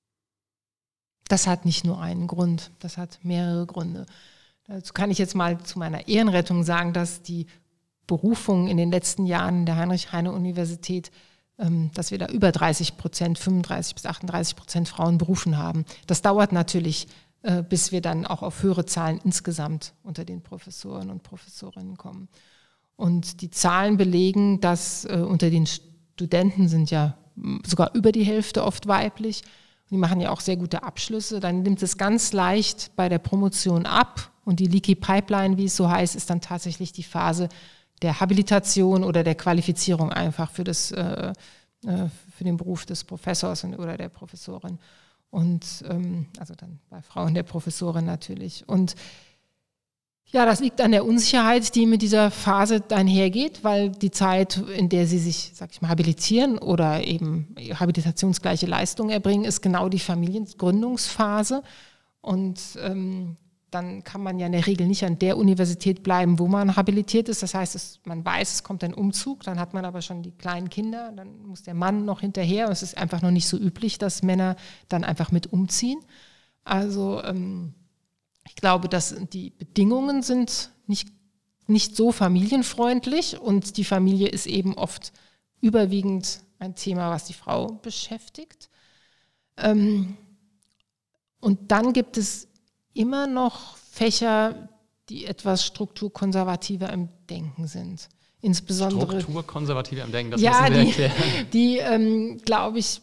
Das hat nicht nur einen Grund, das hat mehrere Gründe. Dazu kann ich jetzt mal zu meiner Ehrenrettung sagen, dass die Berufungen in den letzten Jahren der Heinrich-Heine-Universität, dass wir da über 30%, 35 bis 38% Frauen berufen haben. Das dauert natürlich, bis wir dann auch auf höhere Zahlen insgesamt unter den Professoren und Professorinnen kommen. Und die Zahlen belegen, dass unter den Studenten sind ja sogar über die Hälfte oft weiblich. Die machen ja auch sehr gute Abschlüsse. Dann nimmt es ganz leicht bei der Promotion ab. Und die Leaky Pipeline, wie es so heißt, ist dann tatsächlich die Phase der Habilitation oder der Qualifizierung einfach für den Beruf des Professors oder der Professorin. Und also dann bei Frauen der Professorin natürlich. Und ja, das liegt an der Unsicherheit, die mit dieser Phase einhergeht, weil die Zeit, in der sie sich, sag ich mal, habilitieren oder eben habilitationsgleiche Leistungen erbringen, ist genau die Familiengründungsphase. Und dann kann man ja in der Regel nicht an der Universität bleiben, wo man habilitiert ist. Das heißt, man weiß, es kommt ein Umzug, dann hat man aber schon die kleinen Kinder, dann muss der Mann noch hinterher. Und es ist einfach noch nicht so üblich, dass Männer dann einfach mit umziehen. Also ich glaube, dass die Bedingungen sind nicht so familienfreundlich und die Familie ist eben oft überwiegend ein Thema, was die Frau beschäftigt. Und dann gibt es immer noch Fächer, die etwas strukturkonservativer im Denken sind. Insbesondere strukturkonservativer im Denken, das müssen wir erklären. Die glaube ich,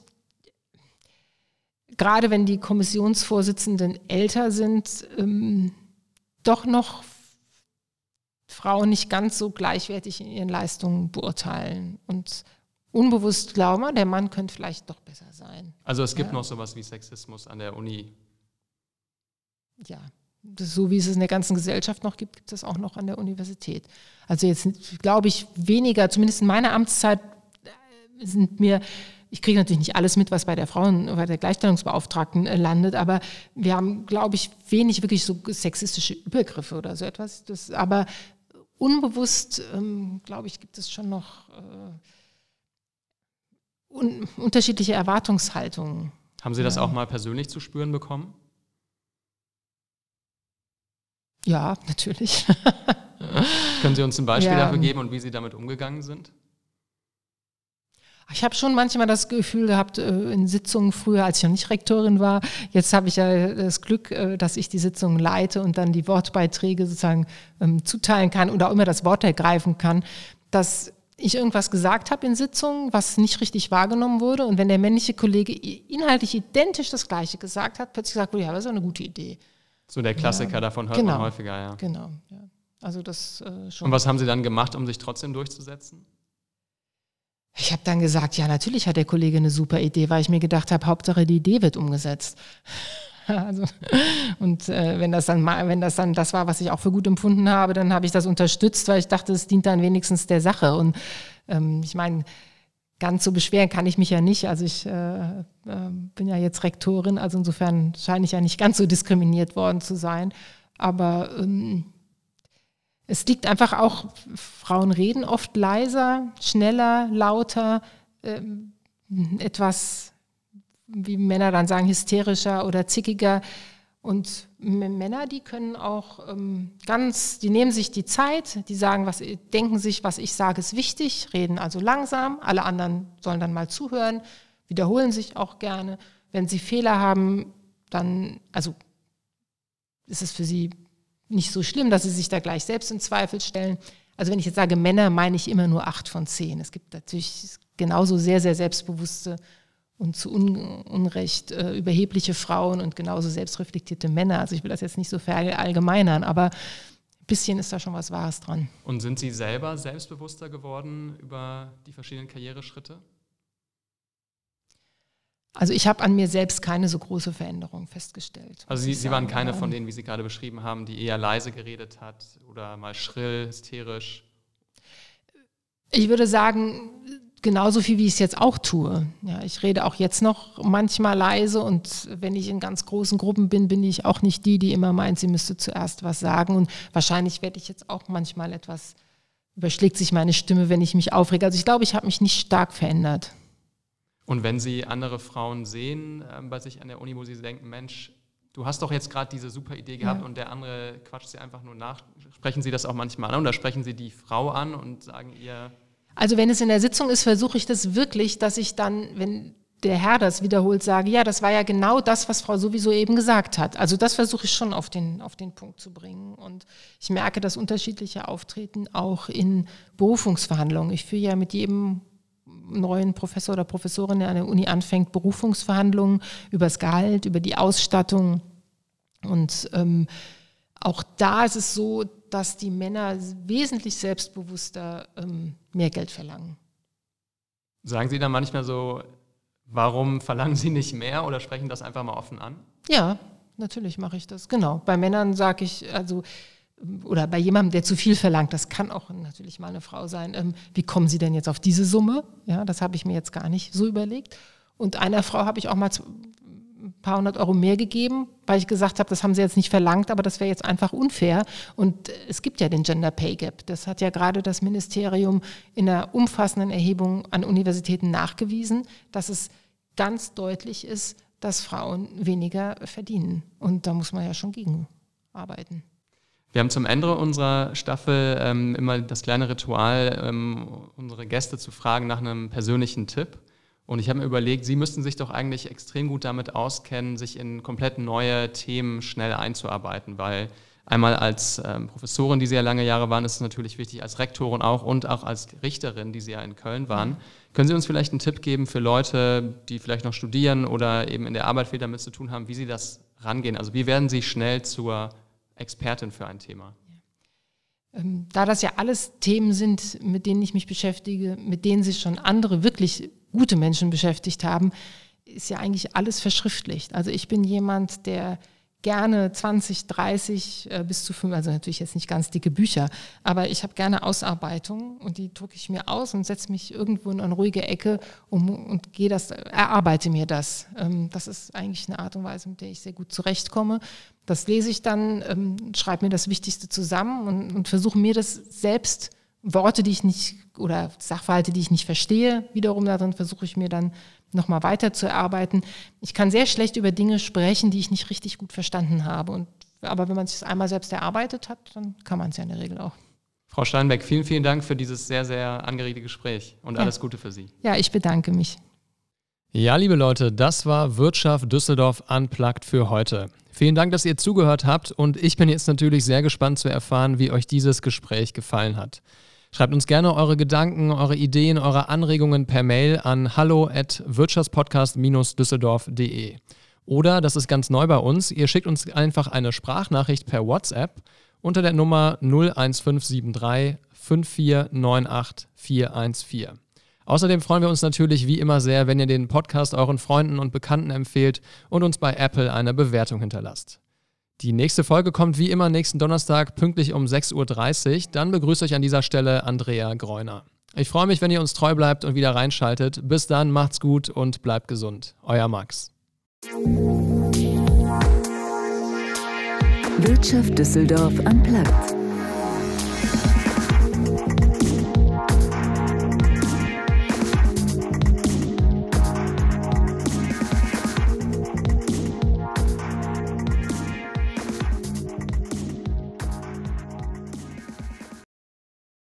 gerade wenn die Kommissionsvorsitzenden älter sind, doch noch Frauen nicht ganz so gleichwertig in ihren Leistungen beurteilen und unbewusst glauben, der Mann könnte vielleicht doch besser sein. Also es gibt noch sowas wie Sexismus an der Uni. Ja, so wie es in der ganzen Gesellschaft noch gibt, gibt es auch noch an der Universität. Also jetzt glaube ich weniger, zumindest in meiner Amtszeit ich kriege natürlich nicht alles mit, was bei der Gleichstellungsbeauftragten landet, aber wir haben, glaube ich, wenig wirklich so sexistische Übergriffe oder so etwas. Aber unbewusst, glaube ich, gibt es schon noch unterschiedliche Erwartungshaltungen. Haben Sie das auch mal persönlich zu spüren bekommen? Ja, natürlich. Können Sie uns ein Beispiel dafür geben und wie Sie damit umgegangen sind? Ich habe schon manchmal das Gefühl gehabt, in Sitzungen früher, als ich noch nicht Rektorin war, jetzt habe ich ja das Glück, dass ich die Sitzungen leite und dann die Wortbeiträge sozusagen zuteilen kann oder auch immer das Wort ergreifen kann, dass ich irgendwas gesagt habe in Sitzungen, was nicht richtig wahrgenommen wurde. Und wenn der männliche Kollege inhaltlich identisch das Gleiche gesagt hat, plötzlich gesagt wurde, ja, das ist eine gute Idee. So der Klassiker, davon hört man häufiger, ja. Genau, ja. Also das schon. Und was haben Sie dann gemacht, um sich trotzdem durchzusetzen? Ich habe dann gesagt, ja, natürlich hat der Kollege eine super Idee, weil ich mir gedacht habe, Hauptsache die Idee wird umgesetzt. Also, und wenn das dann das war, was ich auch für gut empfunden habe, dann habe ich das unterstützt, weil ich dachte, es dient dann wenigstens der Sache. Und ich meine, ganz so beschweren kann ich mich ja nicht. Also ich bin ja jetzt Rektorin, also insofern scheine ich ja nicht ganz so diskriminiert worden zu sein. Aber es liegt einfach auch, Frauen reden oft leiser, schneller, lauter, etwas, wie Männer dann sagen, hysterischer oder zickiger. Und Männer, die können auch die nehmen sich die Zeit, die sagen, denken sich, was ich sage, ist wichtig, reden also langsam, alle anderen sollen dann mal zuhören, wiederholen sich auch gerne. Wenn sie Fehler haben, dann, also ist es für sie nicht so schlimm, dass sie sich da gleich selbst in Zweifel stellen. Also wenn ich jetzt sage Männer, meine ich immer nur 8 von 10. Es gibt natürlich genauso sehr, sehr selbstbewusste und zu Unrecht überhebliche Frauen und genauso selbstreflektierte Männer. Also ich will das jetzt nicht so verallgemeinern, aber ein bisschen ist da schon was Wahres dran. Und sind Sie selber selbstbewusster geworden über die verschiedenen Karriereschritte? Also ich habe an mir selbst keine so große Veränderung festgestellt. Also Sie waren keine von denen, wie Sie gerade beschrieben haben, die eher leise geredet hat oder mal schrill, hysterisch? Ich würde sagen, genauso viel, wie ich es jetzt auch tue. Ja, ich rede auch jetzt noch manchmal leise und wenn ich in ganz großen Gruppen bin, bin ich auch nicht die immer meint, sie müsste zuerst was sagen. Und wahrscheinlich werde ich jetzt auch manchmal überschlägt sich meine Stimme, wenn ich mich aufrege. Also ich glaube, ich habe mich nicht stark verändert. Und wenn Sie andere Frauen sehen bei sich an der Uni, wo Sie denken, Mensch, du hast doch jetzt gerade diese super Idee gehabt und der andere quatscht Sie einfach nur nach. Sprechen Sie das auch manchmal an oder sprechen Sie die Frau an und sagen ihr... Also wenn es in der Sitzung ist, versuche ich das wirklich, dass ich dann, wenn der Herr das wiederholt, sage, ja, das war ja genau das, was Frau sowieso eben gesagt hat. Also das versuche ich schon auf den Punkt zu bringen. Und ich merke das unterschiedliche Auftreten auch in Berufungsverhandlungen. Ich führe ja mit jedem neuen Professor oder Professorin, der an der Uni anfängt, Berufungsverhandlungen über das Gehalt, über die Ausstattung. Und auch da ist es so, dass die Männer wesentlich selbstbewusster mehr Geld verlangen. Sagen Sie dann manchmal so, warum verlangen Sie nicht mehr oder sprechen das einfach mal offen an? Ja, natürlich mache ich das, genau. Bei Männern sage ich, oder bei jemandem, der zu viel verlangt, das kann auch natürlich mal eine Frau sein, wie kommen Sie denn jetzt auf diese Summe? Ja, das habe ich mir jetzt gar nicht so überlegt. Und einer Frau habe ich auch mal ein paar hundert Euro mehr gegeben, weil ich gesagt habe, das haben sie jetzt nicht verlangt, aber das wäre jetzt einfach unfair. Und es gibt ja den Gender Pay Gap. Das hat ja gerade das Ministerium in einer umfassenden Erhebung an Universitäten nachgewiesen, dass es ganz deutlich ist, dass Frauen weniger verdienen. Und da muss man ja schon gegen arbeiten. Wir haben zum Ende unserer Staffel immer das kleine Ritual, unsere Gäste zu fragen nach einem persönlichen Tipp. Und ich habe mir überlegt, Sie müssten sich doch eigentlich extrem gut damit auskennen, sich in komplett neue Themen schnell einzuarbeiten, weil einmal als Professorin, die Sie ja lange Jahre waren, ist es natürlich wichtig, als Rektorin auch und auch als Richterin, die Sie ja in Köln waren. Können Sie uns vielleicht einen Tipp geben für Leute, die vielleicht noch studieren oder eben in der Arbeit viel damit zu tun haben, wie Sie das rangehen? Also wie werden Sie schnell zur Expertin für ein Thema? Da das ja alles Themen sind, mit denen ich mich beschäftige, mit denen sich schon andere wirklich gute Menschen beschäftigt haben, ist ja eigentlich alles verschriftlicht. Also ich bin jemand, der gerne 20, 30 bis zu 5, also natürlich jetzt nicht ganz dicke Bücher, aber ich habe gerne Ausarbeitungen und die drucke ich mir aus und setze mich irgendwo in eine ruhige Ecke und erarbeite mir das. Das ist eigentlich eine Art und Weise, mit der ich sehr gut zurechtkomme. Das lese ich dann, schreibe mir das Wichtigste zusammen und versuche mir das selbst, Worte, die ich nicht, oder Sachverhalte, die ich nicht verstehe, wiederum darin versuche ich mir dann nochmal weiter zu erarbeiten. Ich kann sehr schlecht über Dinge sprechen, die ich nicht richtig gut verstanden habe. Aber wenn man es einmal selbst erarbeitet hat, dann kann man es ja in der Regel auch. Frau Steinbeck, vielen, vielen Dank für dieses sehr, sehr angeregte Gespräch und alles Gute für Sie. Ja, ich bedanke mich. Ja, liebe Leute, das war Wirtschaft Düsseldorf Unplugged für heute. Vielen Dank, dass ihr zugehört habt und ich bin jetzt natürlich sehr gespannt zu erfahren, wie euch dieses Gespräch gefallen hat. Schreibt uns gerne eure Gedanken, eure Ideen, eure Anregungen per Mail an hallo@wirtschaftspodcast-düsseldorf.de. Oder, das ist ganz neu bei uns, ihr schickt uns einfach eine Sprachnachricht per WhatsApp unter der Nummer 01573 5498 414. Außerdem freuen wir uns natürlich wie immer sehr, wenn ihr den Podcast euren Freunden und Bekannten empfehlt und uns bei Apple eine Bewertung hinterlasst. Die nächste Folge kommt wie immer nächsten Donnerstag pünktlich um 6:30 Uhr. Dann begrüßt euch an dieser Stelle Andrea Greuner. Ich freue mich, wenn ihr uns treu bleibt und wieder reinschaltet. Bis dann, macht's gut und bleibt gesund. Euer Max. Wirtschaft Düsseldorf Unplugged.